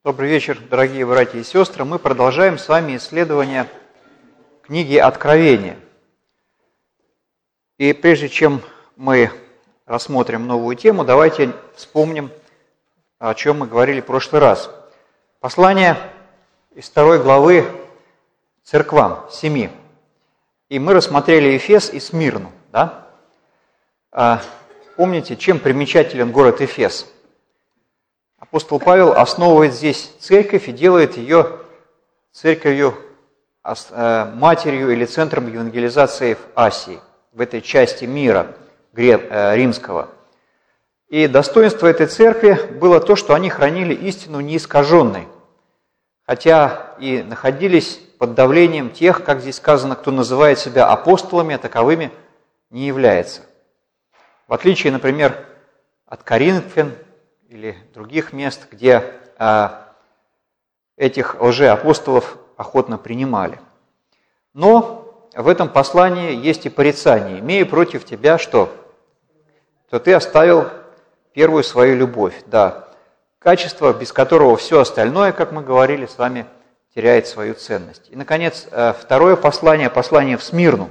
Добрый вечер, дорогие братья и сестры. Мы продолжаем с вами исследование книги Откровения. И прежде чем мы рассмотрим новую тему, давайте вспомним, о чем мы говорили в прошлый раз. Послание из 2 главы церквам, 7. И мы рассмотрели Эфес и Смирну. Да? Помните, чем примечателен город Эфес? Апостол Павел основывает здесь церковь и делает ее церковью, матерью или центром евангелизации в Асии, в этой части мира римского. И достоинство этой церкви было то, что они хранили истину неискаженной, хотя и находились под давлением тех, как здесь сказано, кто называет себя апостолами, а таковыми не является. В отличие, например, от Коринфян, или других мест, где этих лжеапостолов охотно принимали. Но в этом послании есть и порицание. «Имея против тебя что? То ты оставил первую свою любовь». Да, качество, без которого все остальное, как мы говорили с вами, теряет свою ценность. И, наконец, второе послание, послание в Смирну.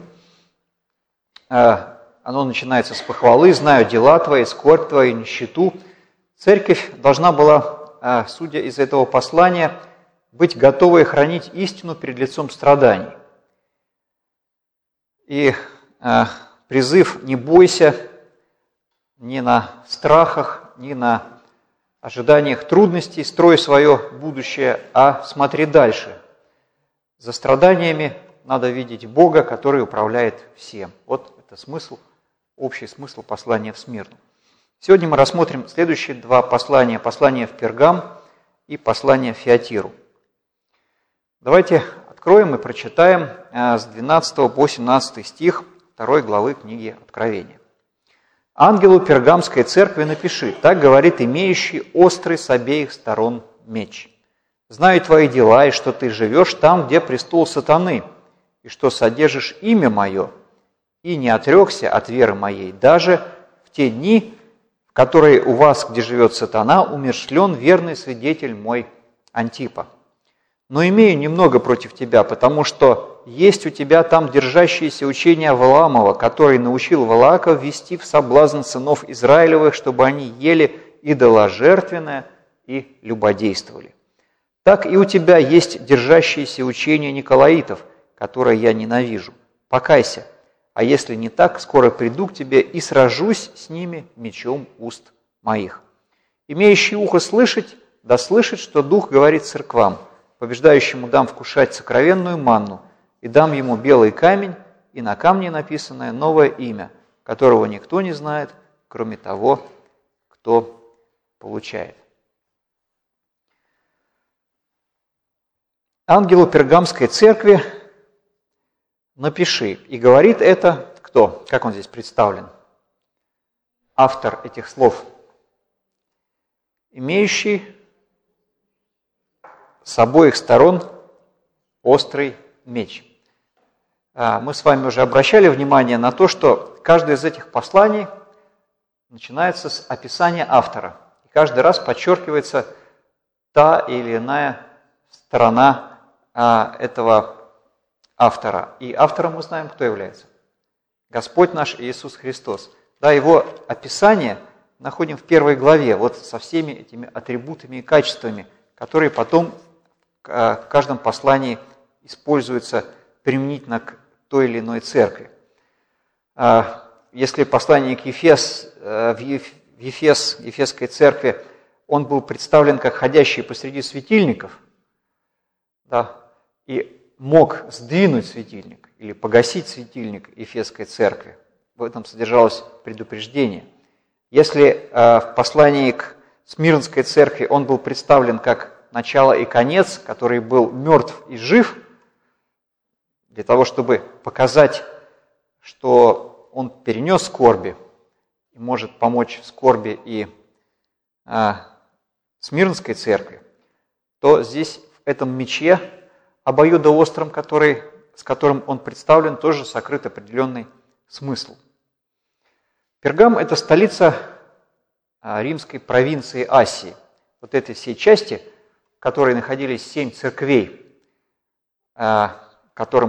Оно начинается с похвалы: «Знаю дела твои, скорбь твою, нищету». Церковь должна была, судя из этого послания, быть готовой хранить истину перед лицом страданий. И призыв «не бойся» ни на страхах, ни на ожиданиях трудностей, строй свое будущее, а смотри дальше. За страданиями надо видеть Бога, который управляет всем. Вот это смысл, общий смысл послания в Смирну. Сегодня мы рассмотрим следующие два послания. Послание в Пергам и послание в Фиатиру. Давайте откроем и прочитаем с 12 по 17 стих 2 главы книги Откровения. «Ангелу Пергамской церкви напиши: так говорит имеющий острый с обеих сторон меч. Знаю твои дела, и что ты живешь там, где престол сатаны, и что содержишь имя мое, и не отрекся от веры моей, даже в те дни, который у вас, где живет сатана, умерщвлен верный свидетель мой Антипа. Но имею немного против тебя, потому что есть у тебя там держащиеся учения Валаамова, который научил Валаака ввести в соблазн сынов Израилевых, чтобы они ели идоложертвенное и любодействовали. Так и у тебя есть держащиеся учения Николаитов, которые я ненавижу. Покайся. А если не так, скоро приду к тебе и сражусь с ними мечом уст моих. Имеющий ухо слышать, да слышит, что Дух говорит церквам. Побеждающему дам вкушать сокровенную манну, и дам ему белый камень, и на камне написанное новое имя, которого никто не знает, кроме того, кто получает». Ангелу Пергамской церкви напиши. И говорит это кто? Как он здесь представлен? Автор этих слов. Имеющий с обоих сторон острый меч. Мы с вами уже обращали внимание на то, что каждое из этих посланий начинается с описания автора. И каждый раз подчеркивается та или иная сторона этого автора. И автором мы знаем, кто является. Господь наш Иисус Христос. Да, его описание находим в 1 главе, вот со всеми этими атрибутами и качествами, которые потом в каждом послании используются применительно к той или иной церкви. Если послание к Ефесской церкви, он был представлен как ходящий посреди светильников, да, и мог сдвинуть светильник или погасить светильник Ефесской церкви. В этом содержалось предупреждение. Если в послании к Смирнской церкви он был представлен как начало и конец, который был мертв и жив, для того, чтобы показать, что он перенес скорби и может помочь в скорби и Смирнской церкви, то здесь в этом мече обоюдоостром, с которым он представлен, тоже сокрыт определенный смысл. Пергам – это столица римской провинции Асии, вот этой всей части, которой находились 7 церквей, которым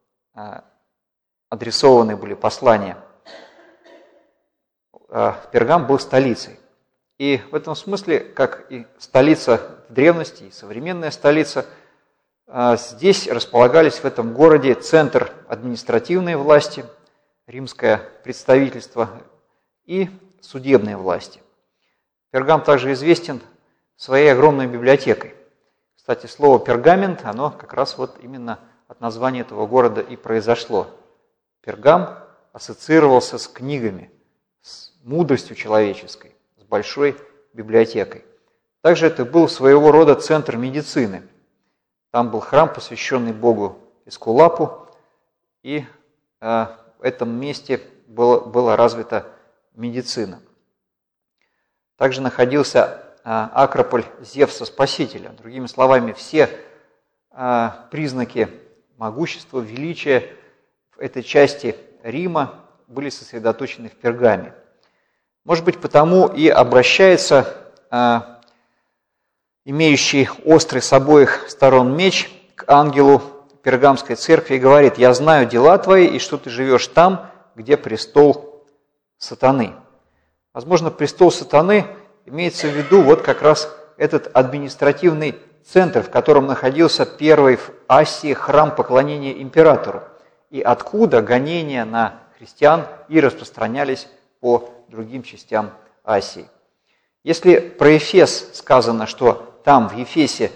адресованы были послания, Пергам был столицей. И в этом смысле, как и столица в древности, и современная столица, здесь располагались в этом городе центр административной власти, римское представительство и судебной власти. Пергам также известен своей огромной библиотекой. Кстати, слово «пергамент», оно как раз вот именно от названия этого города и произошло. Пергам ассоциировался с книгами, с мудростью человеческой, с большой библиотекой. Также это был своего рода центр медицины. Там был храм, посвященный богу Эскулапу, и в этом месте была развита медицина. Также находился акрополь Зевса Спасителя. Другими словами, все признаки могущества, величия в этой части Рима были сосредоточены в Пергаме. Может быть, потому и обращается имеющий острый с обоих сторон меч к ангелу Пергамской церкви и говорит: «Я знаю дела твои, и что ты живешь там, где престол сатаны». Возможно, престол сатаны имеется в виду вот как раз этот административный центр, в котором находился первый в Асии храм поклонения императору, и откуда гонения на христиан и распространялись по другим частям Асии. Если про Эфес сказано, что там, в Ефесе,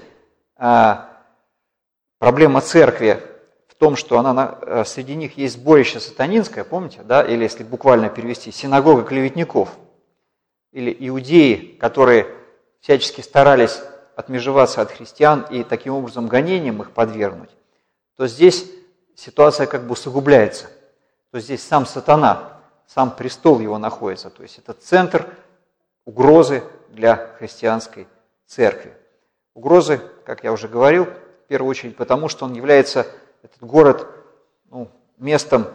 проблема церкви в том, что среди них есть сборище сатанинское, помните, да? Или если буквально перевести, синагога клеветников, или иудеи, которые всячески старались отмежеваться от христиан и таким образом гонениям их подвергнуть, то здесь ситуация как бы усугубляется. То здесь сам сатана, сам престол его находится, то есть это центр угрозы для христианской церкви. Угрозы, как я уже говорил, в первую очередь потому, что он является, этот город, местом,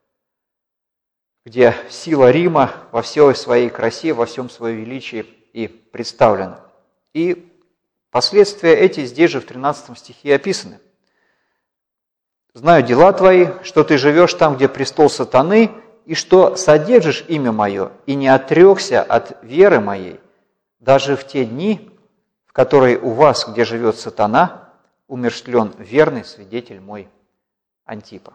где сила Рима во всей своей красе, во всем своем величии и представлена. И последствия эти здесь же в 13 стихе описаны. «Знаю дела твои, что ты живешь там, где престол сатаны, и что содержишь имя мое, и не отрекся от веры моей, даже в те дни, в которые у вас, где живет сатана, умерщвлен верный свидетель мой Антипа».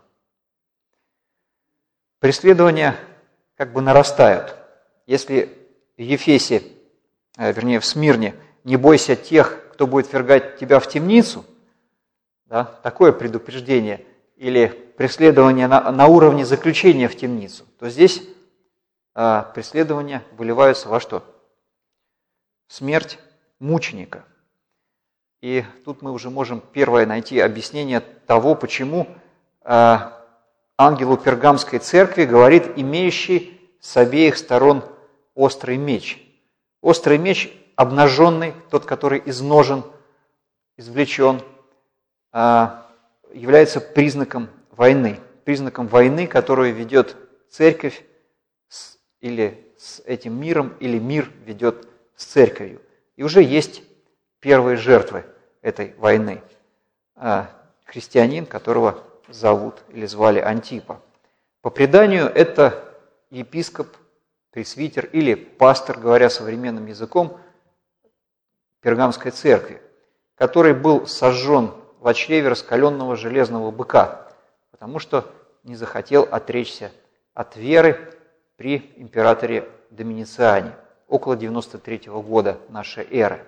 Преследования как бы нарастают. Если в Ефесе, вернее в Смирне, не бойся тех, кто будет ввергать тебя в темницу, да, такое предупреждение, или преследование на уровне заключения в темницу, то здесь преследования выливаются во что? Смерть мученика. И тут мы уже можем первое найти объяснение того, почему ангелу Пергамской церкви говорит имеющий с обеих сторон острый меч. Острый меч обнаженный, тот, который из ножен извлечен, является признаком войны, которую ведет церковь или с этим миром, или мир ведет с церковью. И уже есть первые жертвы этой войны. Христианин, которого зовут или звали Антипа. По преданию это епископ, пресвитер или пастор, говоря современным языком, Пергамской церкви, который был сожжен в чреве раскаленного железного быка, потому что не захотел отречься от веры при императоре Доминициане около 93 года нашей эры.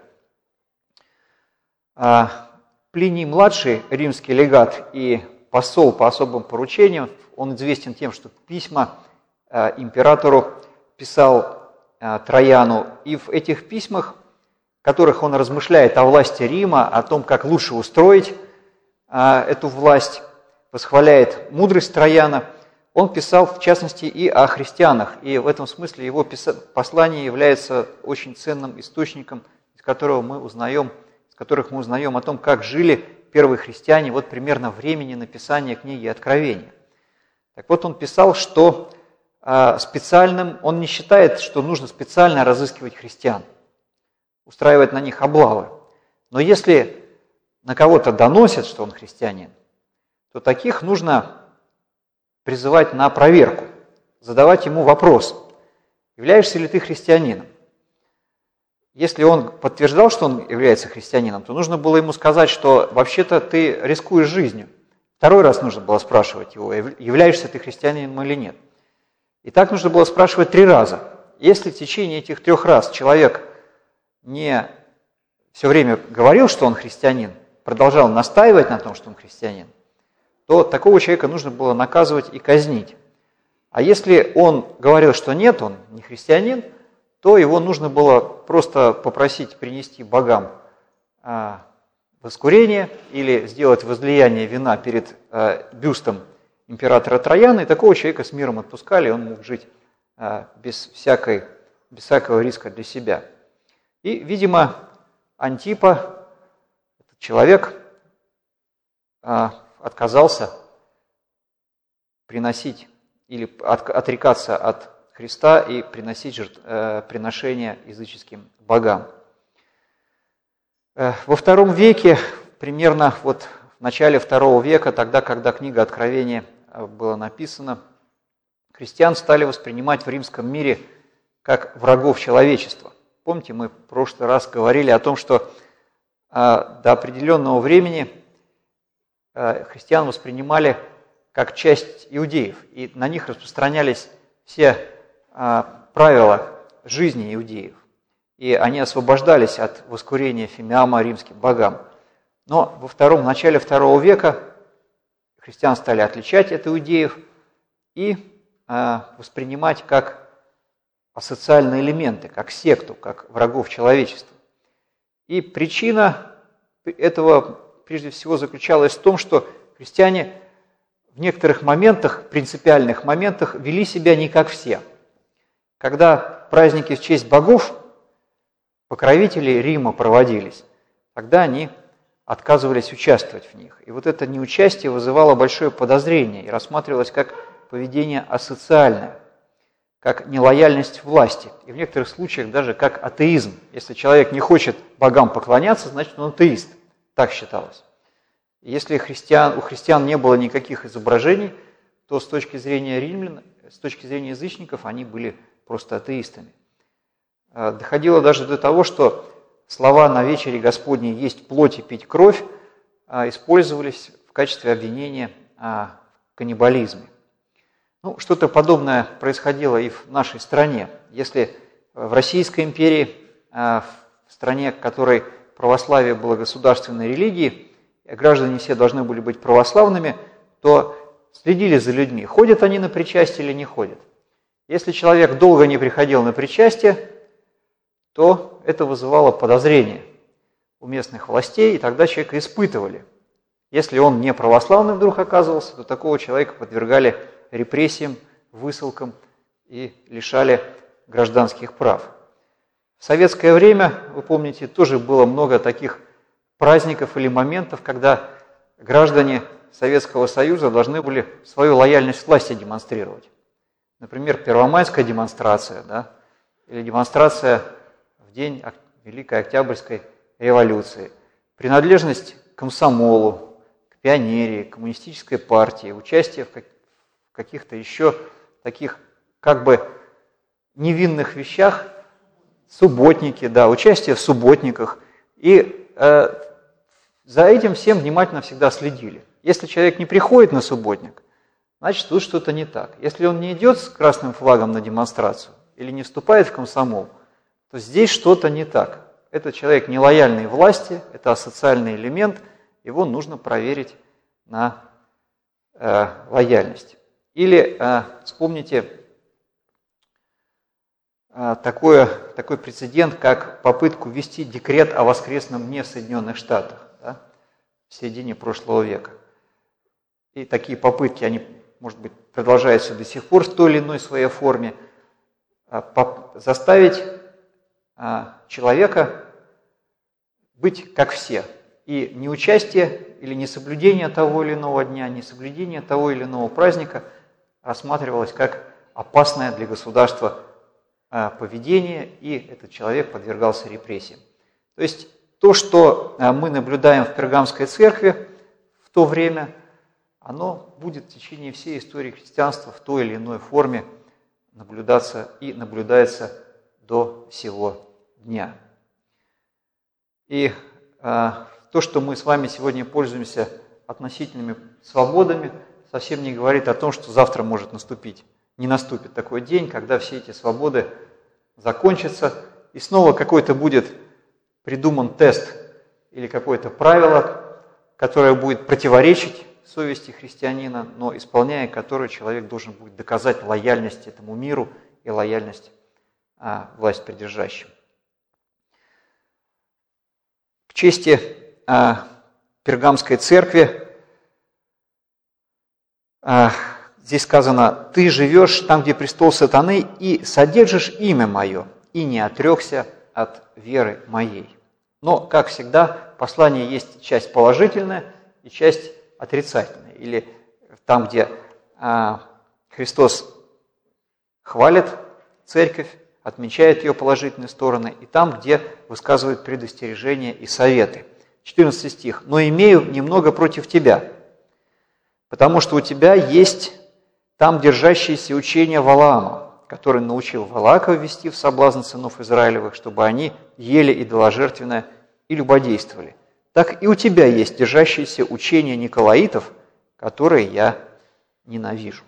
Плиний-младший, римский легат и посол по особым поручениям, он известен тем, что письма императору писал Трояну, и в этих письмах, в которых он размышляет о власти Рима, о том, как лучше устроить эту власть, восхваляет мудрость Трояна, он писал, в частности, и о христианах. И в этом смысле его послание является очень ценным источником, из которых мы узнаем о том, как жили первые христиане вот примерно времени написания книги Откровения. Так вот, он писал, что он не считает, что нужно специально разыскивать христиан, устраивать на них облавы. Но если на кого-то доносят, что он христианин, то таких нужно призывать на проверку, задавать ему вопрос: являешься ли ты христианином? Если он подтверждал, что он является христианином, то нужно было ему сказать, что вообще-то ты рискуешь жизнью. Второй раз нужно было спрашивать его, являешься ты христианином или нет. И так нужно было спрашивать 3 раза. Если в течение этих 3 раз человек не все время говорил, что он христианин, продолжал настаивать на том, что он христианин, то такого человека нужно было наказывать и казнить. А если он говорил, что нет, он не христианин, то его нужно было просто попросить принести богам воскурение или сделать возлияние вина перед бюстом императора Трояна, и такого человека с миром отпускали, он мог жить без всякого риска для себя. И, видимо, Антипа, этот человек, отказался приносить или отрекаться от Христа и приносить приношения языческим богам. Во II веке, примерно вот в начале II века, тогда, когда книга Откровения была написана, христиан стали воспринимать в римском мире как врагов человечества. Помните, мы в прошлый раз говорили о том, что до определенного времени христиан воспринимали как часть иудеев, и на них распространялись все правила жизни иудеев, и они освобождались от воскурения фимиама римским богам. Но в начале II века христиан стали отличать от иудеев и воспринимать как асоциальные элементы, как секту, как врагов человечества. И причина этого прежде всего заключалась в том, что христиане в некоторых моментах, принципиальных моментах, вели себя не как все. Когда праздники в честь богов, покровителей Рима проводились, тогда они отказывались участвовать в них. И вот это неучастие вызывало большое подозрение и рассматривалось как поведение асоциальное, как нелояльность власти, и в некоторых случаях даже как атеизм. Если человек не хочет богам поклоняться, значит он атеист. Так считалось. Если у христиан не было никаких изображений, то с точки зрения римлян, с точки зрения язычников, они были просто атеистами. Доходило даже до того, что слова «на вечере Господней есть плоть и пить кровь» использовались в качестве обвинения в каннибализме. Что-то подобное происходило и в нашей стране. Если в Российской империи, в стране, в которой православие было государственной религией, граждане все должны были быть православными, то следили за людьми, ходят они на причастие или не ходят. Если человек долго не приходил на причастие, то это вызывало подозрение у местных властей, и тогда человека испытывали. Если он не православный вдруг оказывался, то такого человека подвергали репрессиям, высылкам и лишали гражданских прав. В советское время, вы помните, тоже было много таких праздников или моментов, когда граждане Советского Союза должны были свою лояльность власти демонстрировать. Например, первомайская демонстрация, да, или демонстрация в день Великой Октябрьской революции, принадлежность к комсомолу, к пионерии, к коммунистической партии, участие в каких-то еще таких как бы невинных вещах, субботники, да, участие в субботниках. И за этим всем внимательно всегда следили. Если человек не приходит на субботник, значит, тут что-то не так. Если он не идет с красным флагом на демонстрацию или не вступает в комсомол, то здесь что-то не так. Этот человек нелояльный власти, это асоциальный элемент, его нужно проверить на лояльность. Или вспомните такой прецедент, как попытку ввести декрет о воскресном дне в Соединенных Штатах, да, в середине прошлого века. И такие попытки, они, может быть, продолжаются до сих пор в той или иной своей форме, заставить человека быть как все. И неучастие или несоблюдение того или иного дня, несоблюдение того или иного праздника рассматривалось как опасное для государства поведение, и этот человек подвергался репрессиям. То есть то, что мы наблюдаем в Пергамской церкви в то время, оно будет в течение всей истории христианства в той или иной форме наблюдаться и наблюдается до сего дня. И то, что мы с вами сегодня пользуемся относительными свободами, совсем не говорит о том, что завтра может наступить. Не наступит такой день, когда все эти свободы закончатся, и снова какой-то будет придуман тест или какое-то правило, которое будет противоречить совести христианина, но исполняя которое человек должен будет доказать лояльность этому миру и лояльность власть придержащим. В чести Пергамской церкви здесь сказано: «Ты живешь там, где престол сатаны, и содержишь имя мое, и не отрекся от веры моей». Но, как всегда, в послании есть часть положительная и часть отрицательная. Или там, где Христос хвалит церковь, отмечает ее положительные стороны, и там, где высказывает предостережения и советы. 14 стих. «Но имею немного против тебя, потому что у тебя есть там держащиеся учения Валаама, который научил Валаака ввести в соблазн сынов Израилевых, чтобы они ели идоложертвенное и любодействовали. Так и у тебя есть держащиеся учения николаитов, которые я ненавижу».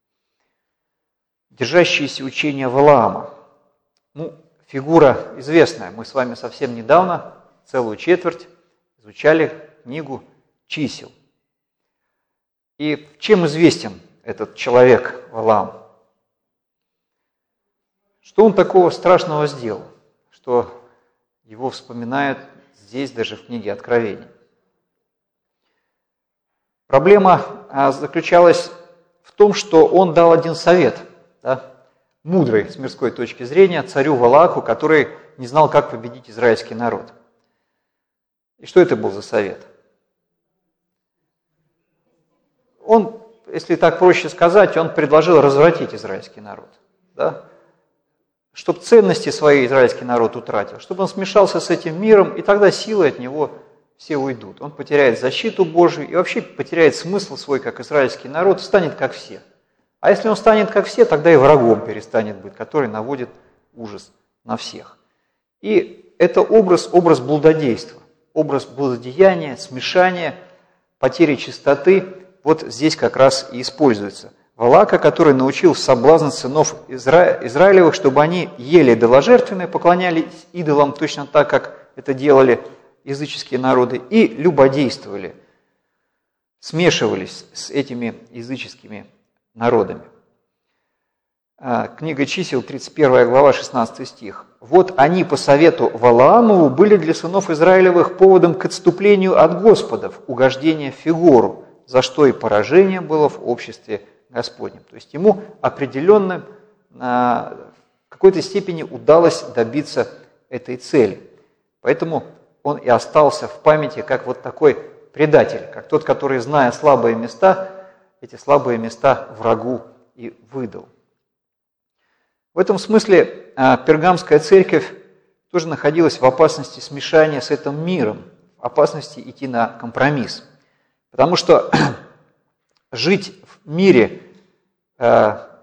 Держащиеся учения Валаама. Фигура известная. Мы с вами совсем недавно, целую четверть, изучали книгу «Чисел». И чем известен этот человек Валаам? Что он такого страшного сделал, что его вспоминают здесь, даже в книге Откровений? Проблема заключалась в том, что он дал один совет, мудрый с мирской точки зрения, царю Валааку, который не знал, как победить израильский народ. И что это был за совет? Он, если так проще сказать, он предложил развратить израильский народ, чтобы ценности свои израильский народ утратил, чтобы он смешался с этим миром, и тогда силы от него все уйдут. Он потеряет защиту Божию и вообще потеряет смысл свой, как израильский народ, станет как все. А если он станет как все, тогда и врагом перестанет быть, который наводит ужас на всех. И это образ блудодейства, образ блудодеяния, смешания, потери чистоты, вот здесь как раз и используется. Валаака, который научил соблазн сынов Израилевых, чтобы они ели идоложертвенное, поклонялись идолам точно так, как это делали языческие народы, и любодействовали, смешивались с этими языческими народами. Книга Чисел, 31 глава, 16 стих. «Вот они по совету Валаамову были для сынов Израилевых поводом к отступлению от Господа в угождение Фигору, за что и поражение было в обществе Господнем». То есть ему определенно в какой-то степени удалось добиться этой цели. Поэтому он и остался в памяти как вот такой предатель, как тот, который, зная слабые места, эти слабые места врагу и выдал. В этом смысле Пергамская церковь тоже находилась в опасности смешания с этим миром, в опасности идти на компромисс. Потому что жить в мире как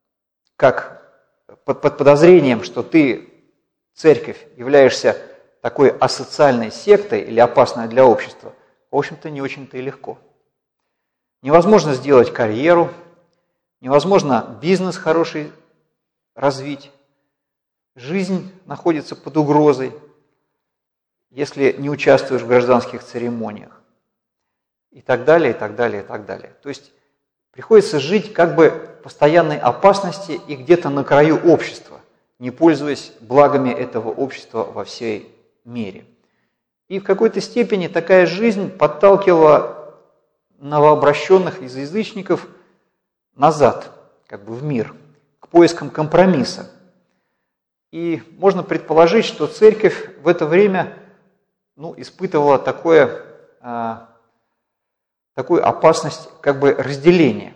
под подозрением, что ты, церковь, являешься такой асоциальной сектой или опасной для общества, в общем-то, не очень-то и легко. Невозможно сделать карьеру, невозможно бизнес хороший развить. Жизнь находится под угрозой, если не участвуешь в гражданских церемониях. И так далее, и так далее, и так далее. То есть приходится жить как бы в постоянной опасности и где-то на краю общества, не пользуясь благами этого общества во всей мере. И в какой-то степени такая жизнь подталкивала новообращенных из язычников назад, как бы в мир, к поискам компромисса. И можно предположить, что церковь в это время испытывала такую опасность как бы разделения.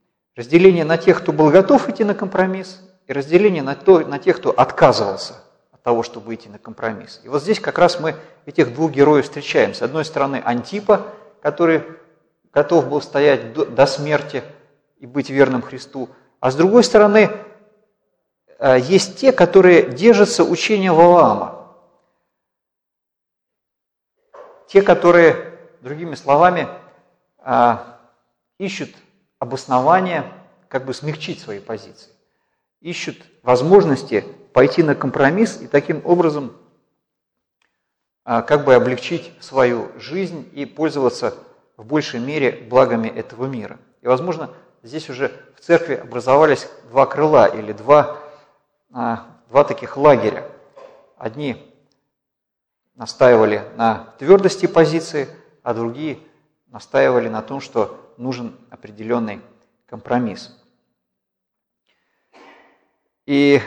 Разделение на тех, кто был готов идти на компромисс, и разделение на тех, кто отказывался от того, чтобы идти на компромисс. И вот здесь как раз мы этих двух героев встречаем. С одной стороны Антипа, который готов был стоять до смерти и быть верным Христу, а с другой стороны есть те, которые держатся учения Валаама. Те, которые, другими словами, ищут обоснования, как бы смягчить свои позиции, ищут возможности пойти на компромисс и таким образом как бы облегчить свою жизнь и пользоваться в большей мере благами этого мира. И, возможно, здесь уже в церкви образовались два крыла или два таких лагеря. Одни настаивали на твердости позиции, а другие настаивали на том, что нужен определенный компромисс. И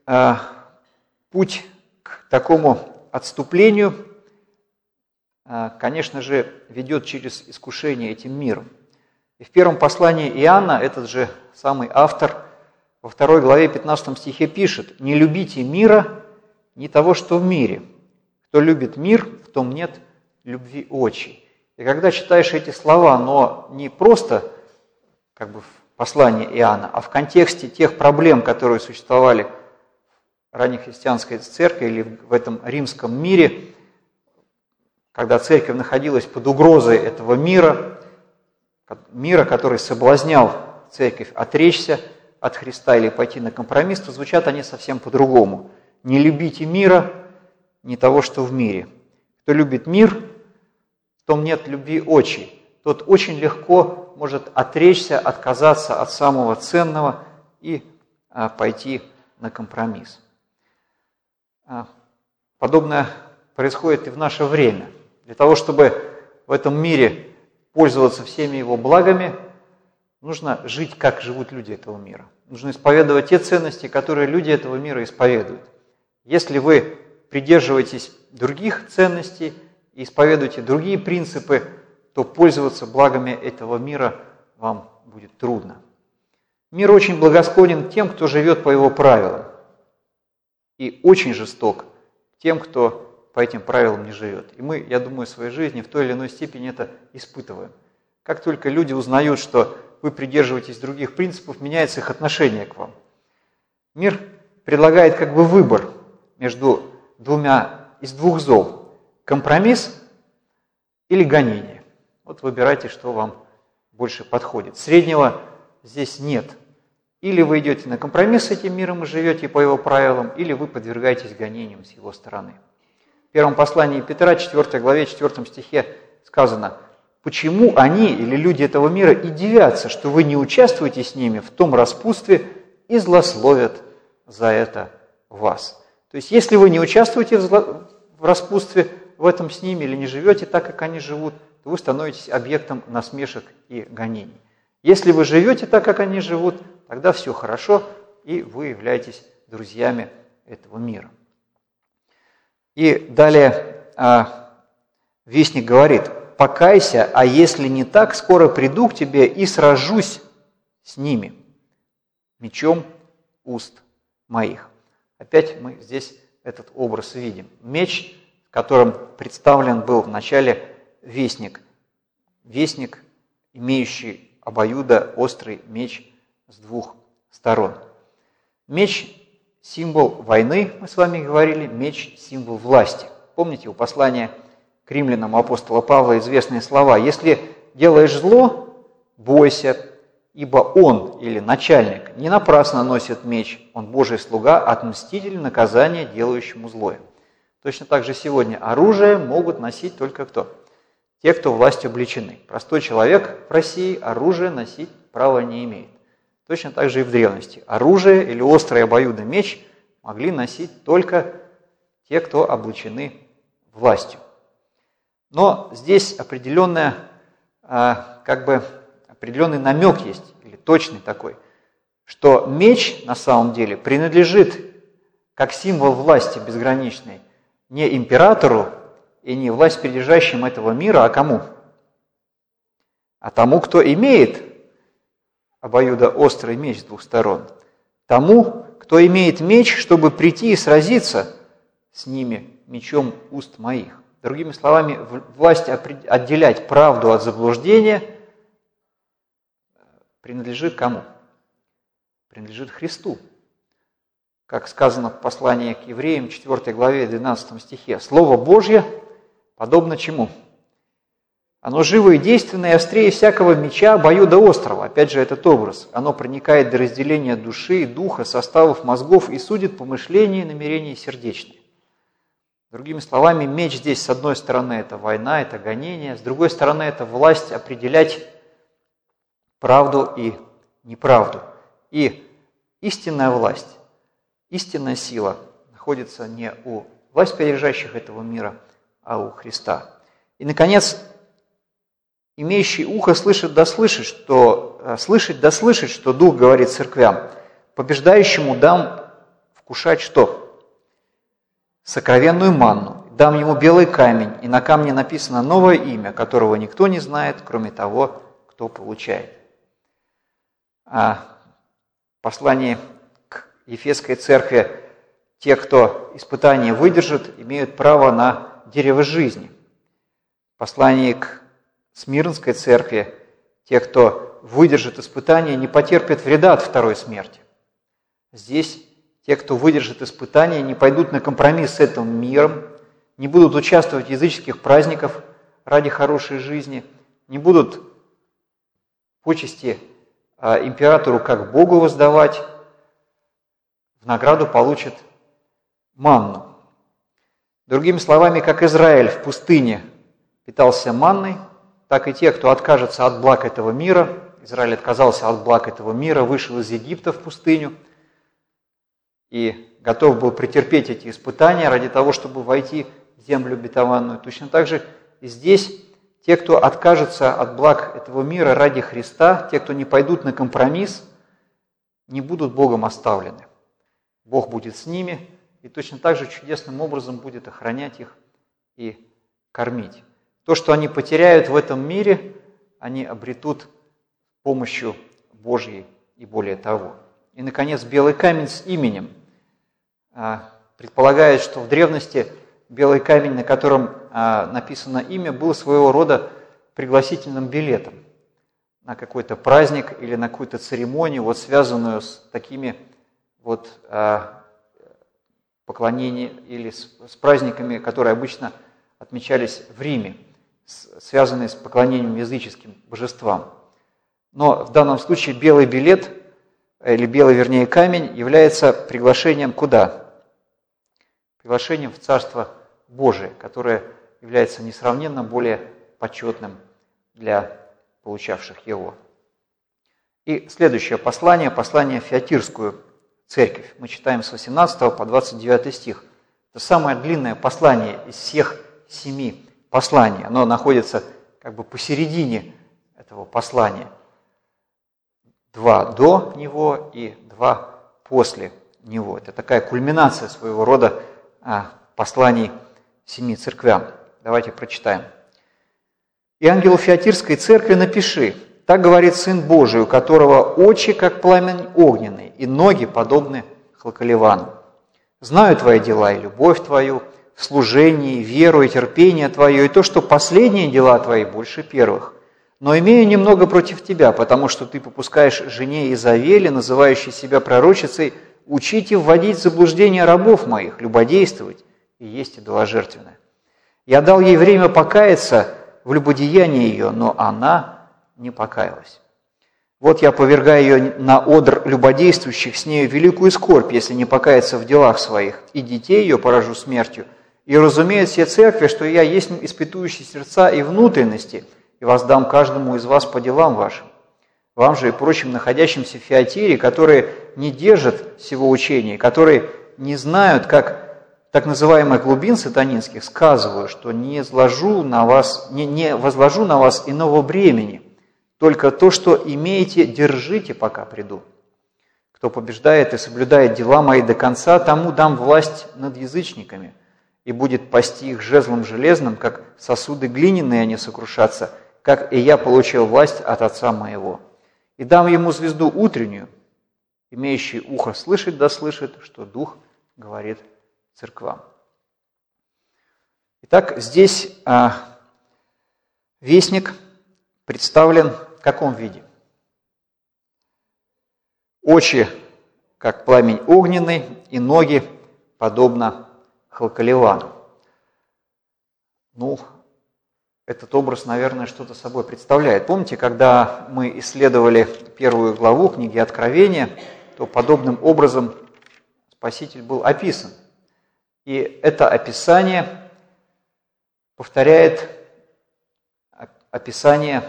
путь к такому отступлению, конечно же, ведет через искушение этим миром. И в первом послании Иоанна этот же самый автор во 2 главе 15 стихе пишет: «Не любите мира, ни того, что в мире. Кто любит мир, в том нет любви отчей». И когда читаешь эти слова, но не просто как бы в послании Иоанна, а в контексте тех проблем, которые существовали в раннехристианской церкви или в этом римском мире, когда церковь находилась под угрозой этого мира, который соблазнял церковь отречься от Христа или пойти на компромисс, то звучат они совсем по-другому. «Не любите мира, ни того, что в мире. Кто любит мир, в том нет любви отчей». Тот очень легко может отречься, отказаться от самого ценного и пойти на компромисс. Подобное происходит и в наше время. Для того, чтобы в этом мире пользоваться всеми его благами, нужно жить, как живут люди этого мира. Нужно исповедовать те ценности, которые люди этого мира исповедуют. Если вы придерживаетесь других ценностей и исповедуете другие принципы, то пользоваться благами этого мира вам будет трудно. Мир очень благосклонен тем, кто живет по его правилам, и очень жесток тем, кто по этим правилам не живет. И мы, я думаю, в своей жизни в той или иной степени это испытываем. Как только люди узнают, что вы придерживаетесь других принципов, меняется их отношение к вам. Мир предлагает как бы выбор между из двух зол: компромисс или гонение. Вот выбирайте, что вам больше подходит. Среднего здесь нет. Или вы идете на компромисс с этим миром и живете по его правилам, или вы подвергаетесь гонениям с его стороны. В первом послании Петра, 4 главе, 4 стихе сказано: «Почему они, или люди этого мира, и дивятся, что вы не участвуете с ними в том распутстве и злословят за это вас». То есть, если вы не участвуете в распутстве в этом с ними или не живете так, как они живут, то вы становитесь объектом насмешек и гонений. Если вы живете так, как они живут, тогда все хорошо, и вы являетесь друзьями этого мира. И далее вестник говорит: «Покайся, а если не так, скоро приду к тебе и сражусь с ними мечом уст моих». Опять мы здесь этот образ видим. Меч, которым представлен был в начале вестник, имеющий обоюдоострый меч с двух сторон. Меч – символ войны, мы с вами говорили, меч – символ власти. Помните, у послания к римлянам апостола Павла известные слова: «Если делаешь зло, бойся, ибо он, или начальник, не напрасно носит меч, он Божий слуга, отмститель наказания делающему злое». Точно так же сегодня оружие могут носить только кто? Те, кто властью облечены. Простой человек в России оружие носить права не имеет. Точно так же и в древности. Оружие или острый обоюдный меч могли носить только те, кто облечены властью. Но здесь определенный намек есть, или точный такой, что меч на самом деле принадлежит как символ власти безграничной не императору и не власть придержащим этого мира, а кому? А тому, кто имеет обоюдоострый меч с двух сторон. Тому, кто имеет меч, чтобы прийти и сразиться с ними мечом уст моих». Другими словами, власть отделять правду от заблуждения принадлежит кому? Принадлежит Христу. Как сказано в послании к евреям, 4 главе, 12 стихе. «Слово Божье подобно чему? Оно живо и действенное, и острее всякого меча обоюдоострого». Опять же, этот образ. Оно проникает до разделения души и духа, составов мозгов и судит помышления, намерения сердечные. Другими словами, меч здесь, с одной стороны, это война, это гонение, с другой стороны, это власть определять правду и неправду. И истинная власть, истинная сила находится не у власть придержащих этого мира, а у Христа. И, наконец, имеющий ухо слышит да слышит, что Дух говорит церквям. Побеждающему дам вкушать что? Сокровенную манну. Дам ему белый камень, и на камне написано новое имя, которого никто не знает, кроме того, кто получает. Послание к Ефесской церкви: те, кто испытание выдержит, имеют право на дерево жизни. Послание к Смирнской церкви: те, кто выдержит испытание, не потерпят вреда от второй смерти. Здесь те, кто выдержит испытание, не пойдут на компромисс с этим миром, не будут участвовать в языческих праздниках ради хорошей жизни, не будут почести императору как Богу воздавать, в награду получат манну. Другими словами, как Израиль в пустыне питался манной, так и те, кто откажется от благ этого мира, Израиль отказался от благ этого мира, вышел из Египта в пустыню и готов был претерпеть эти испытания ради того, чтобы войти в землю обетованную. Точно так же и здесь те, кто откажется от благ этого мира ради Христа, те, кто не пойдут на компромисс, не будут Богом оставлены. Бог будет с ними и точно так же чудесным образом будет охранять их и кормить. То, что они потеряют в этом мире, они обретут с помощью Божьей и более того. И, наконец, белый камень с именем. Предполагает, что в древности белый камень, на котором написано имя, был своего рода пригласительным билетом на какой-то праздник или на какую-то церемонию, вот связанную с такими вот поклонениями или с праздниками, которые обычно отмечались в Риме, связанные с поклонением языческим божествам. Но в данном случае белый билет, или белый, вернее, камень, является приглашением куда? Приглашением в Царство Божие, которое является несравненно более почетным для получавших его. И следующее послание, послание в Фиатирскую церковь. Мы читаем с 18 по 29 стих. Это самое длинное послание из всех 7 посланий. Оно находится как бы посередине этого послания. 2 до него и 2 после него. Это такая кульминация своего рода посланий 7 церквям. Давайте прочитаем. «И ангелу Фиатирской церкви напиши: так говорит Сын Божий, у которого очи, как пламень огненный, и ноги подобны хлоколивану. Знаю твои дела и любовь твою, в служении, веру и терпение твое, и то, что последние дела твои больше первых. Но имею немного против тебя, потому что ты попускаешь жене Изавели, называющей себя пророчицей, учить и вводить в заблуждение рабов моих, любодействовать и есть идоложертвенное. Я дал ей время покаяться в любодеянии ее, но она не покаялась. Вот я повергаю ее на одр любодействующих с нею великую скорбь, если не покаяться в делах своих, и детей ее поражу смертью. И разумеют все церкви, что я есть испытующий сердца и внутренности, и воздам каждому из вас по делам вашим. Вам же и прочим находящимся в Фиатире, которые не держат всего учения, которые не знают, как так называемых глубин сатанинских, сказываю, что не возложу на вас иного бремени, только то, что имеете, держите, пока приду. Кто побеждает и соблюдает дела мои до конца, тому дам власть над язычниками, и будет пасти их жезлом железным, как сосуды глиняные они сокрушатся, как и я получил власть от Отца моего. И дам ему звезду утреннюю, имеющий ухо слышать да слышит, что Дух говорит церквам». Итак, здесь вестник представлен в каком виде? Очи, как пламень огненный, и ноги, подобно халкаливану. Этот образ, наверное, что-то собой представляет. Помните, когда мы исследовали первую главу книги Откровения, то подобным образом Спаситель был описан. И это описание повторяет описание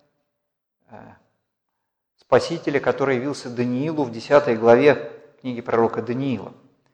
Спасителя, который явился Даниилу в 10 главе книги пророка Даниила.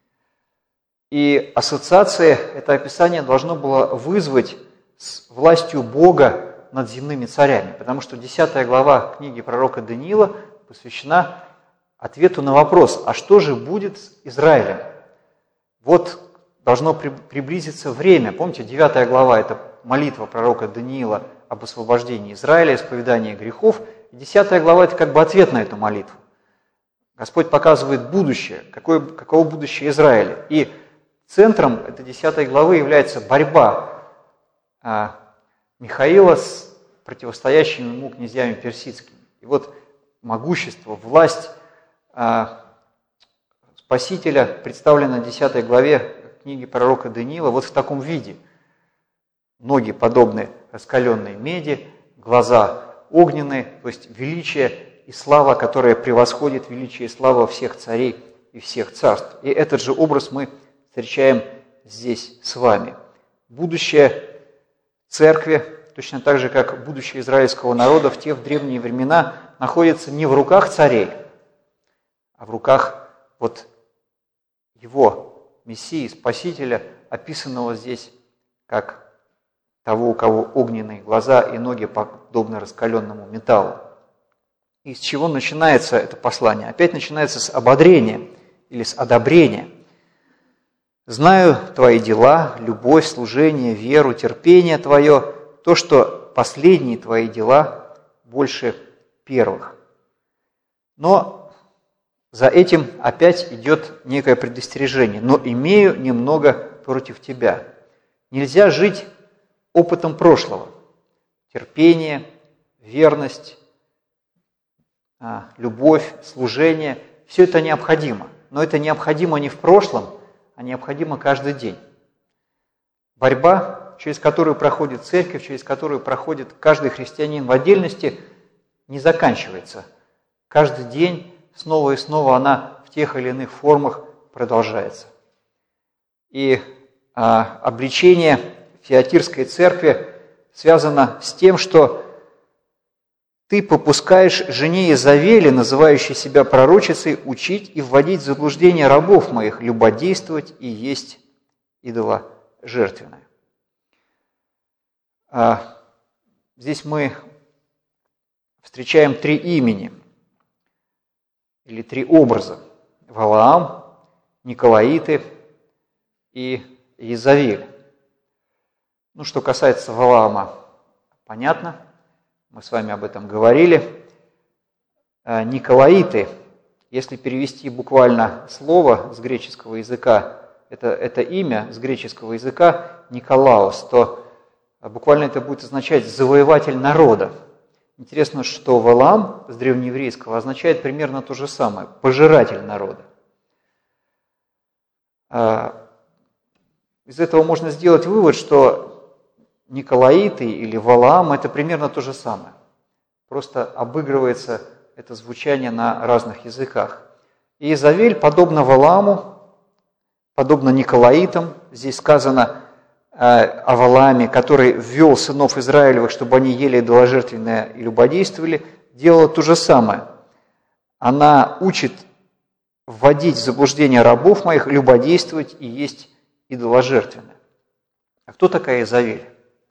И ассоциация, это описание должно было вызвать с властью Бога над земными царями, потому что 10 глава книги пророка Даниила посвящена ответу на вопрос, а что же будет с Израилем? Вот должно приблизиться время. Помните, 9 глава – это молитва пророка Даниила об освобождении Израиля, исповедании грехов. 10 глава – это как бы ответ на эту молитву. Господь показывает будущее, каково будущее Израиля. И центром этой 10 главы является борьба Михаила с противостоящими ему князьями персидскими. И вот могущество, власть Спасителя представлено в 10 главе книги пророка Даниила вот в таком виде. Ноги подобны раскаленной меди, глаза огненные, то есть величие и слава, которая превосходит величие и славу всех царей и всех царств. И этот же образ мы встречаем здесь с вами. Будущее церкви, точно так же, как будущее израильского народа в те в древние времена, находится не в руках царей, а в руках вот его Мессии, Спасителя, описанного здесь как того, у кого огненные глаза и ноги подобны раскаленному металлу. И с чего начинается это послание? Опять начинается с ободрения или с одобрения. «Знаю твои дела, любовь, служение, веру, терпение твое, то, что последние твои дела больше первых». Но за этим опять идет некое предостережение. «Но имею немного против тебя». Нельзя жить опытом прошлого. Терпение, верность, любовь, служение – все это необходимо. Но это необходимо не в прошлом, а необходимо каждый день. Борьба, через которую проходит церковь, через которую проходит каждый христианин в отдельности, не заканчивается. Каждый день снова и снова она в тех или иных формах продолжается. И обличение Фиатирской церкви связано с тем, что ты попускаешь жене Изавели, называющей себя пророчицей, учить и вводить в заблуждение рабов моих, любодействовать и есть идоложертвенное. Здесь мы встречаем 3 имени или 3 образа: Валаам, Николаиты и Иезавель. Что касается Валаама, понятно, мы с вами об этом говорили. Николаиты, если перевести буквально слово с греческого языка, это имя с греческого языка Николаус, то буквально это будет означать «завоеватель народа». Интересно, что Валаам с древнееврейского означает примерно то же самое – «пожиратель народа». Из этого можно сделать вывод, что Николаиты или Валаам – это примерно то же самое. Просто обыгрывается это звучание на разных языках. И Иезавель, подобно Валааму, подобно Николаитам, здесь сказано о Валааме, который ввел сынов Израилевых, чтобы они ели идоложертвенное и любодействовали, делала то же самое. Она учит вводить в заблуждение рабов моих, любодействовать и есть идоложертвенное. А кто такая Иезавель?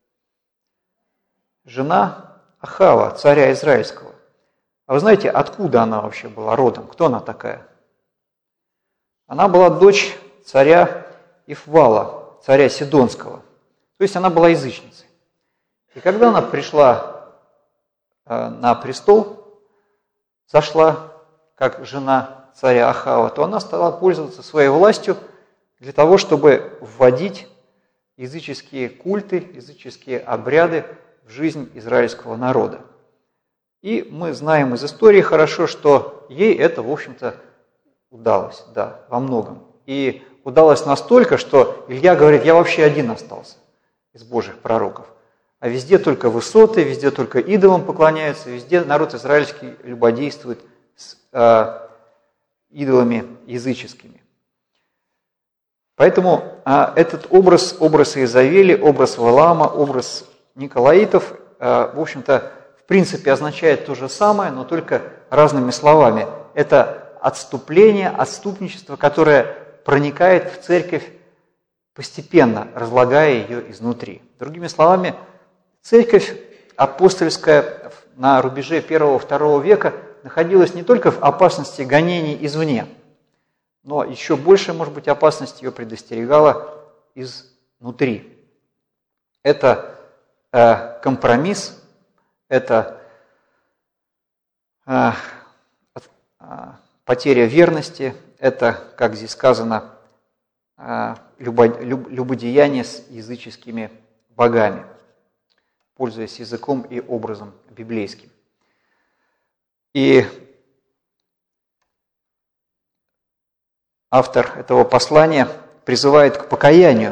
Жена Ахава, царя израильского. А вы знаете, откуда она вообще была родом? Кто она такая? Она была дочь царя Ифвала, царя Сидонского. То есть она была язычницей. И когда она пришла на престол, зашла как жена царя Ахава, то она стала пользоваться своей властью для того, чтобы вводить языческие культы, языческие обряды в жизнь израильского народа. И мы знаем из истории хорошо, что ей это, в общем-то, удалось, да, во многом. И удалось настолько, что Илья говорит, я вообще один остался из Божьих пророков. А везде только высоты, везде только идолам поклоняются, везде народ израильский любодействует с идолами языческими. Поэтому этот образ Иезавели, образ Валаама, образ Николаитов, в общем-то, в принципе означает то же самое, но только разными словами. Это отступление, отступничество, которое проникает в церковь постепенно, разлагая ее изнутри. Другими словами, церковь апостольская на рубеже 1-2 века находилась не только в опасности гонений извне, но еще больше, может быть, опасность ее предостерегала изнутри. Это компромисс, это потеря верности, это, как здесь сказано, любодеяние с языческими богами, пользуясь языком и образом библейским. И автор этого послания призывает к покаянию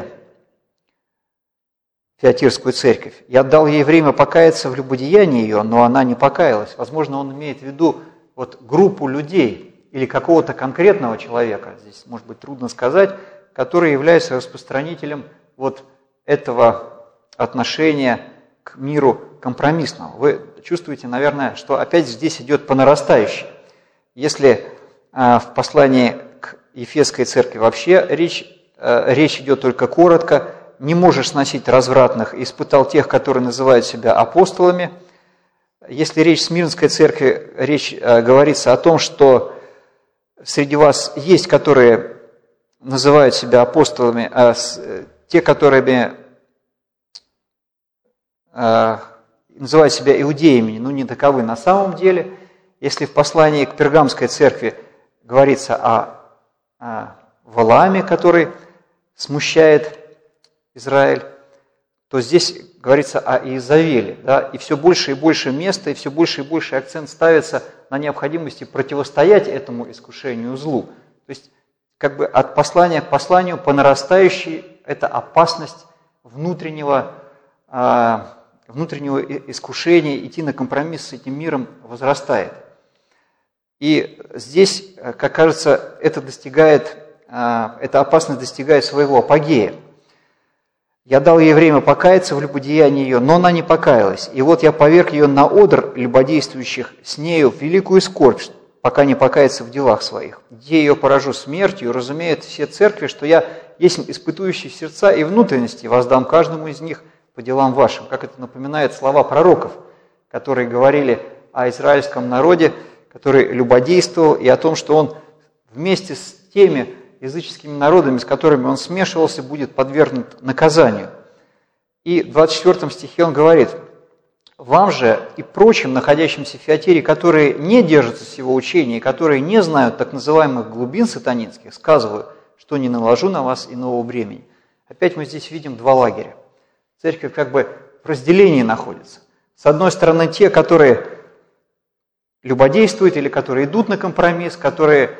Фиатирскую церковь. «Я дал ей время покаяться в любодеянии ее, но она не покаялась». Возможно, он имеет в виду вот группу людей или какого-то конкретного человека, здесь, может быть, трудно сказать, который является распространителем вот этого отношения к миру компромиссного. Вы чувствуете, наверное, что опять здесь идет по нарастающей. Если в послании к Ефесской церкви вообще речь идет только коротко, не можешь сносить развратных, испытал тех, которые называют себя апостолами. Если речь в Смирнской церкви, говорится о том, что среди вас есть, которые называют себя апостолами, а те, которые называют себя иудеями, но не таковы на самом деле. Если в послании к Пергамской церкви говорится о Валааме, который смущает Израиль, то здесь говорится о Иезавеле, да, и все больше и больше места, и все больше и больше акцент ставится на необходимости противостоять этому искушению злу. То есть, как бы от послания к посланию по нарастающей эта опасность внутреннего искушения, идти на компромисс с этим миром возрастает. И здесь, как кажется, эта опасность достигает своего апогея. «Я дал ей время покаяться в любодеянии ее, но она не покаялась. И вот я поверг ее на одр любодействующих с нею в великую скорбь, пока не покается в делах своих. Где ее поражу смертью, разумеют все церкви, что я есть испытующий сердца и внутренности, воздам каждому из них по делам вашим». Как это напоминает слова пророков, которые говорили о израильском народе, который любодействовал, и о том, что он вместе с теми языческими народами, с которыми он смешивался, будет подвергнут наказанию. И в 24 стихе он говорит: «Вам же и прочим, находящимся в Фиатире, которые не держатся сего учения, которые не знают так называемых глубин сатанинских, сказываю, что не наложу на вас иного бремени». Опять мы здесь видим два лагеря. Церковь как бы в разделении находится. С одной стороны, те, которые любодействуют или которые идут на компромисс, которые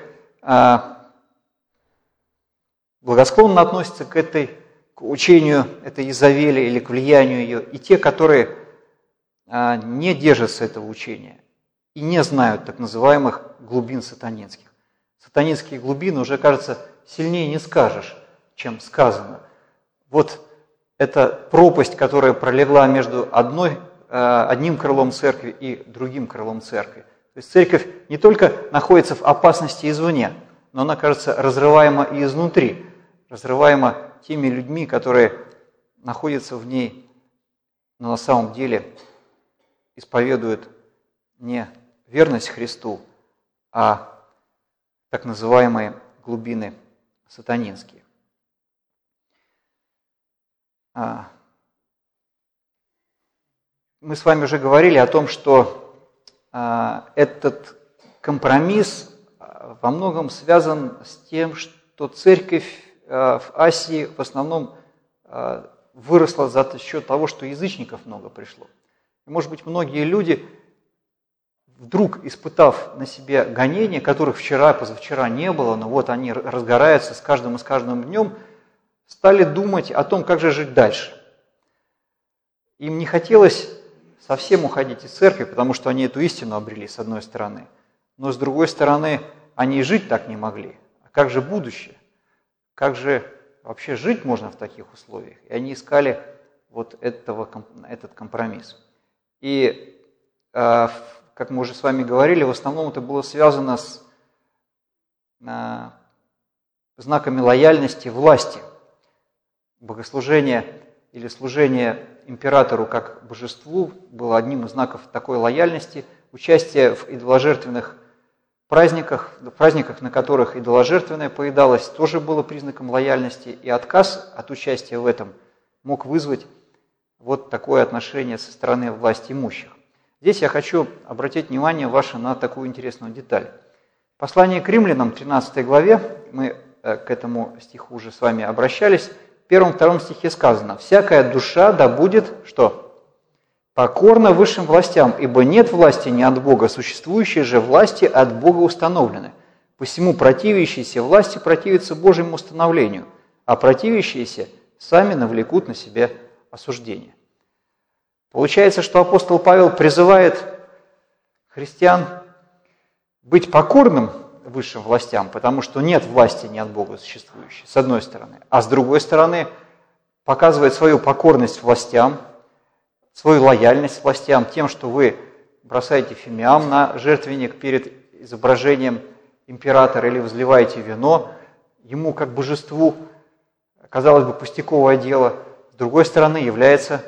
благосклонно относятся к учению этой Иезавели или к влиянию ее, и те, которые не держатся этого учения и не знают так называемых глубин сатанинских. Сатанинские глубины уже, кажется, сильнее не скажешь, чем сказано. Вот эта пропасть, которая пролегла между одним крылом церкви и другим крылом церкви. То есть церковь не только находится в опасности извне, но она, кажется, разрываема и изнутри, разрываема теми людьми, которые находятся в ней, но на самом деле исповедуют не верность Христу, а так называемые глубины сатанинские. Мы с вами уже говорили о том, что этот компромисс во многом связан с тем, что церковь в Асии в основном выросла за счет того, что язычников много пришло. И, может быть, многие люди, вдруг испытав на себе гонения, которых вчера, позавчера не было, но вот они разгораются с каждым днем, стали думать о том, как же жить дальше. Им не хотелось совсем уходить из церкви, потому что они эту истину обрели, с одной стороны. Но с другой стороны, они и жить так не могли. А как же будущее? Как же вообще жить можно в таких условиях? И они искали вот этот компромисс. И, как мы уже с вами говорили, в основном это было связано с знаками лояльности власти. Богослужение или служение императору как божеству было одним из знаков такой лояльности. Участие в идоложертвенных праздниках, на которых идоложертвенное поедалось, тоже было признаком лояльности. И отказ от участия в этом мог вызвать вот такое отношение со стороны власти имущих. Здесь я хочу обратить внимание ваше на такую интересную деталь. Послание к римлянам, 13 главе, мы к этому стиху уже с вами обращались, в 1-2 стихе сказано: «Всякая душа да будет, что? Покорна высшим властям, ибо нет власти не от Бога, существующие же власти от Бога установлены. Посему противящиеся власти противятся Божьему установлению, а противящиеся сами навлекут на себя осуждение». Получается, что апостол Павел призывает христиан быть покорным высшим властям, потому что нет власти не от Бога существующей, с одной стороны. А с другой стороны, показывает свою покорность властям, свою лояльность властям тем, что вы бросаете фимиам на жертвенник перед изображением императора или возливаете вино ему как божеству, казалось бы, пустяковое дело, с другой стороны, является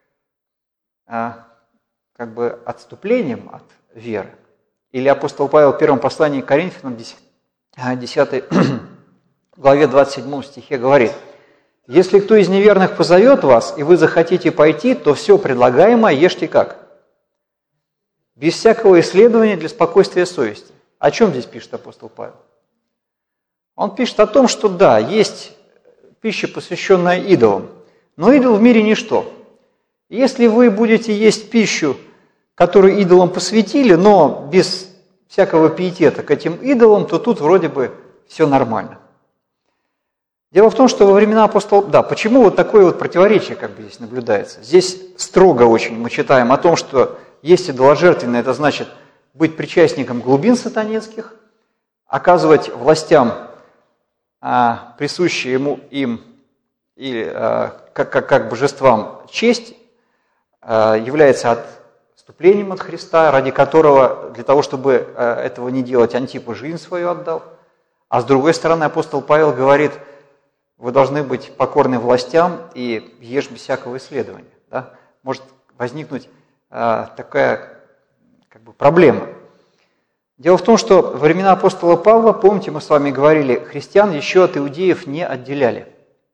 как бы отступлением от веры. Или апостол Павел в первом послании к Коринфянам, 10 главе 27 стихе говорит: «Если кто из неверных позовет вас, и вы захотите пойти, то все предлагаемое ешьте как? Без всякого исследования для спокойствия совести». О чем здесь пишет апостол Павел? Он пишет о том, что да, есть пища, посвященная идолам, но идол в мире ничто. Если вы будете есть пищу, которую идолам посвятили, но без всякого пиетета к этим идолам, то тут вроде бы все нормально. Дело в том, что во времена апостола... Да, почему вот такое вот противоречие как бы здесь наблюдается? Здесь строго очень мы читаем о том, что есть идоложертвенное, это значит быть причастником глубин сатанинских, оказывать властям присущие им или как божествам честь, является отступлением от Христа, ради которого, для того, чтобы этого не делать, Антипа жизнь свою отдал. А с другой стороны, апостол Павел говорит: вы должны быть покорны властям и ешь без всякого исследования. Да? Может возникнуть такая как бы проблема. Дело в том, что во времена апостола Павла, помните, мы с вами говорили, христиан еще от иудеев не отделяли.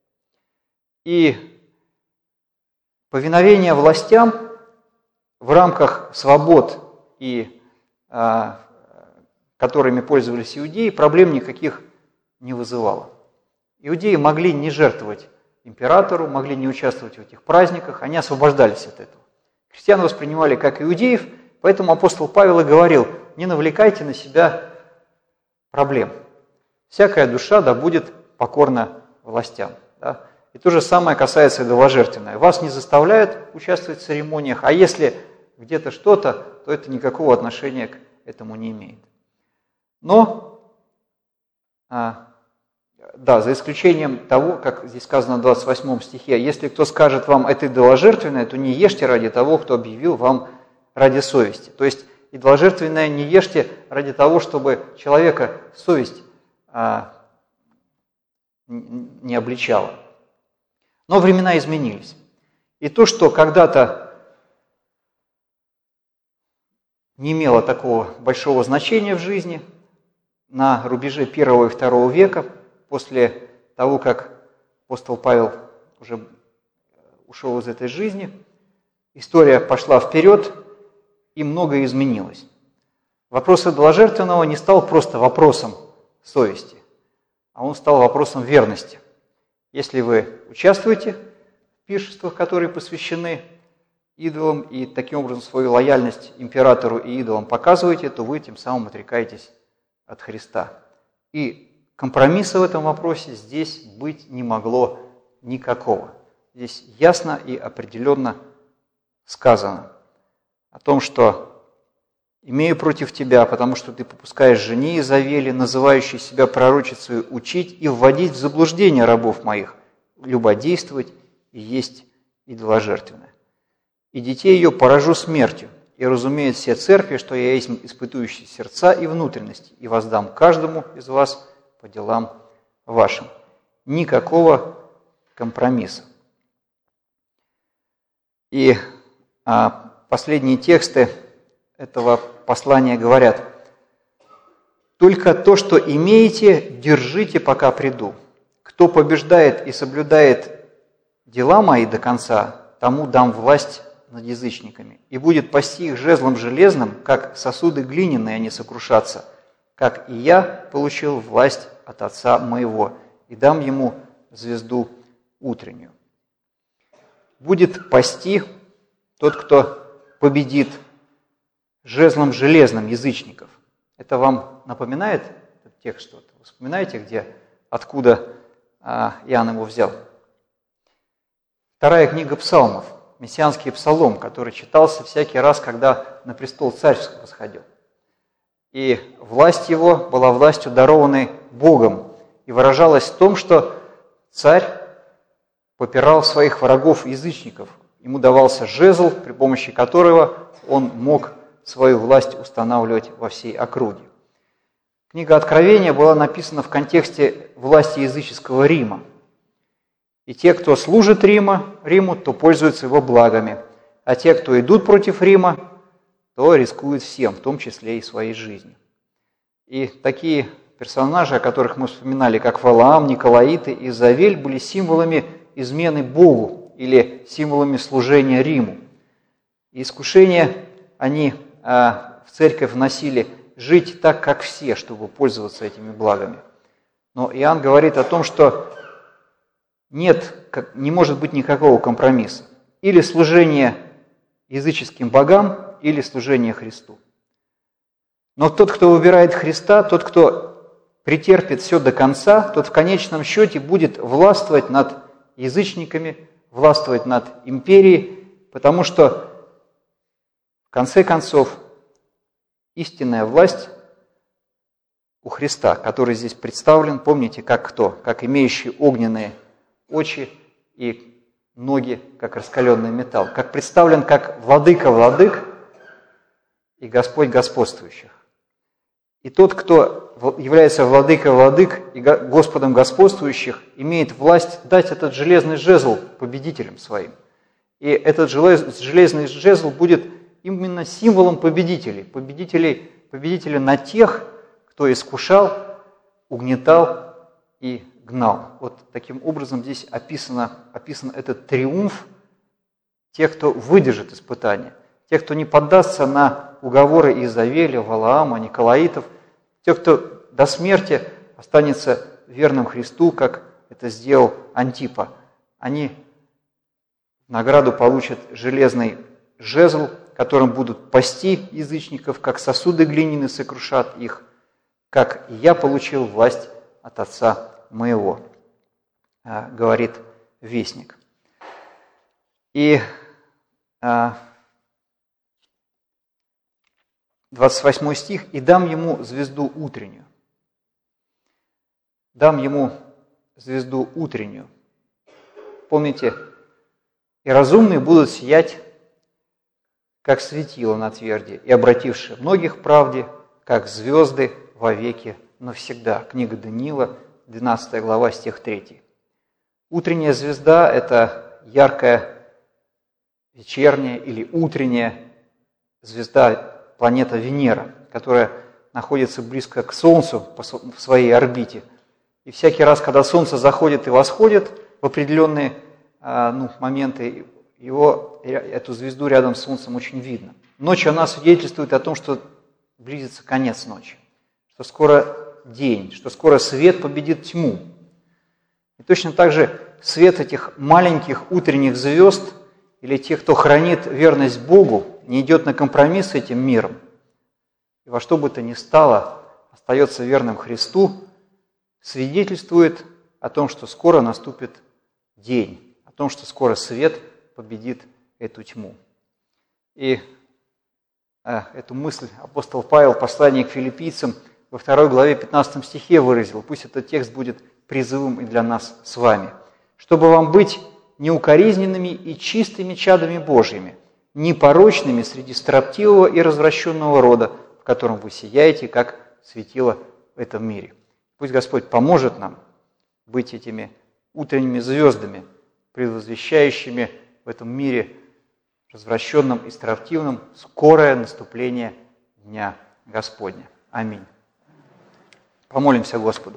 И повиновение властям в рамках свобод, которыми пользовались иудеи, проблем никаких не вызывало. Иудеи могли не жертвовать императору, могли не участвовать в этих праздниках, они освобождались от этого. Христиан воспринимали как иудеев, поэтому апостол Павел и говорил: не навлекайте на себя проблем. Всякая душа да будет покорна властям. Да? И то же самое касается идоложертвенного. Вас не заставляют участвовать в церемониях, а если где-то что-то, то это никакого отношения к этому не имеет. Но, да, за исключением того, как здесь сказано в 28 стихе: если кто скажет вам это идоложертвенное, то не ешьте ради того, кто объявил вам ради совести. То есть идоложертвенное не ешьте ради того, чтобы человека совесть не обличала. Но времена изменились. И то, что когда-то не имело такого большого значения в жизни, на рубеже 1 и 2 века, после того, как апостол Павел уже ушел из этой жизни, история пошла вперед, и многое изменилось. Вопрос идоложертвенного не стал просто вопросом совести, а он стал вопросом верности. Если вы участвуете в пиршествах, которые посвящены идолам, и таким образом свою лояльность императору и идолам показываете, то вы тем самым отрекаетесь от Христа. И компромисса в этом вопросе здесь быть не могло никакого. Здесь ясно и определенно сказано о том, что «имею против тебя, потому что ты попускаешь жене Изавели, называющей себя пророчицей, учить и вводить в заблуждение рабов моих, любодействовать и есть идоложертвенное. И детей ее поражу смертью, и разумеют все церкви, что я есть испытующий сердца и внутренности, и воздам каждому из вас по делам вашим». Никакого компромисса. И последние тексты этого послания говорят: «Только то, что имеете, держите, пока приду. Кто побеждает и соблюдает дела мои до конца, тому дам власть над язычниками, и будет пасти их жезлом железным, как сосуды глиняные они сокрушатся, как и я получил власть от Отца моего, и дам ему звезду утреннюю». Будет пасти тот, кто победит жезлом железным язычников. Это вам напоминает этот текст что-то? Вы вспоминаете, откуда Иоанн его взял? Вторая книга Псалмов, мессианский псалом, который читался всякий раз, когда на престол царь восходил. И власть его была властью, дарованной Богом, и выражалась в том, что царь попирал своих врагов-язычников. Ему давался жезл, при помощи которого он мог свою власть устанавливать во всей округе. Книга Откровения была написана в контексте власти языческого Рима. И те, кто служит Риму, то пользуются его благами, а те, кто идут против Рима, то рискуют всем, в том числе и своей жизнью. И такие персонажи, о которых мы вспоминали, как Валаам, Николаиты и Изавель, были символами измены Богу или символами служения Риму. И искушения они в церковь вносили жить так, как все, чтобы пользоваться этими благами. Но Иоанн говорит о том, что не может быть никакого компромисса. Или служение языческим богам, или служение Христу. Но тот, кто выбирает Христа, тот, кто претерпит все до конца, тот в конечном счете будет властвовать над язычниками, властвовать над империей, потому что в конце концов истинная власть у Христа, который здесь представлен, помните, как кто? Как имеющий огненные очи и ноги, как раскаленный металл, как представлен как владыка владык и Господь господствующих. И тот, кто является владыкой владык и Господом господствующих, имеет власть дать этот железный жезл победителям своим. И этот железный жезл будет именно символом победителей, победителей над тех, кто искушал, угнетал и гнал. Вот таким образом здесь описан этот триумф тех, кто выдержит испытания, тех, кто не поддастся на уговоры Изавеля, Валаама, Николаитов, тех, кто до смерти останется верным Христу, как это сделал Антипа. Они в награду получат железный жезл, которым будут пасти язычников, как сосуды глиняные сокрушат их, как и я получил власть от Отца моего, говорит Вестник. И 28 стих: «И дам ему звезду утреннюю». Дам ему звезду утреннюю. Помните, и разумные будут сиять, как светило на тверди, и обратившие многих в правде, как звезды вовеки навсегда. Книга Даниила, 12 глава, стих 3. Утренняя звезда – это яркая вечерняя или утренняя звезда, планета Венера, которая находится близко к Солнцу в своей орбите. И всякий раз, когда Солнце заходит и восходит в определенные моменты, эту звезду рядом с Солнцем очень видно. Ночью она свидетельствует о том, что близится конец ночи, что скоро день, что скоро свет победит тьму. И точно так же свет этих маленьких утренних звезд или тех, кто хранит верность Богу, не идет на компромисс с этим миром, и во что бы то ни стало остается верным Христу, свидетельствует о том, что скоро наступит день, о том, что скоро свет победит эту тьму. И эту мысль апостол Павел в послании к филиппийцам во 2 главе 15 стихе выразил. Пусть этот текст будет призывом и для нас с вами. «Чтобы вам быть неукоризненными и чистыми чадами Божьими, непорочными среди строптивого и развращенного рода, в котором вы сияете, как светило в этом мире». Пусть Господь поможет нам быть этими утренними звездами, предвозвещающими в этом мире развращенном и строптивном скорое наступление Дня Господня. Аминь. Помолимся Господу.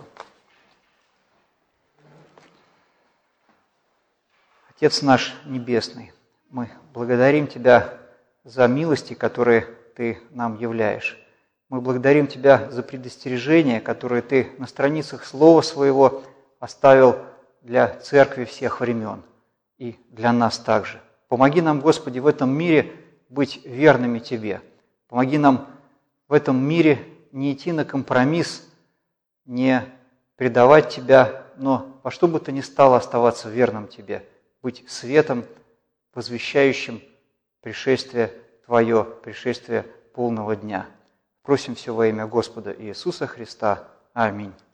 Отец наш Небесный, мы благодарим Тебя за милости, которые Ты нам являешь. Мы благодарим Тебя за предостережения, которые Ты на страницах Слова Своего оставил для Церкви всех времен и для нас также. Помоги нам, Господи, в этом мире быть верными Тебе. Помоги нам в этом мире не идти на компромисс, не предавать Тебя, но во что бы то ни стало оставаться верным Тебе, быть светом, возвещающим пришествие Твое, пришествие полного дня. Просим все во имя Господа Иисуса Христа. Аминь.